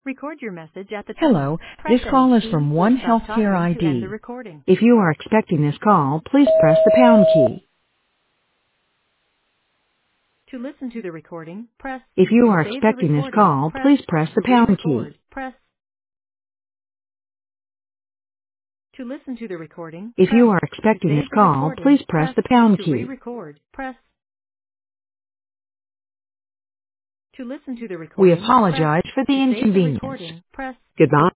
Record your message at the tone. Hello, Press this any call is key from or One stop Healthcare talking to end the ID. recording. If you are expecting this call, please press the pound key. To listen to the recording, press. If you To are save the expecting this recording, call, press. please press To the pound key. re-record, press. To listen to the recording, If press. you are To expecting this save the call, recording, please press press. the pound To key. re-record, press. To listen to the We recording, press. apologize for the To save the inconvenience. recording, press. Goodbye.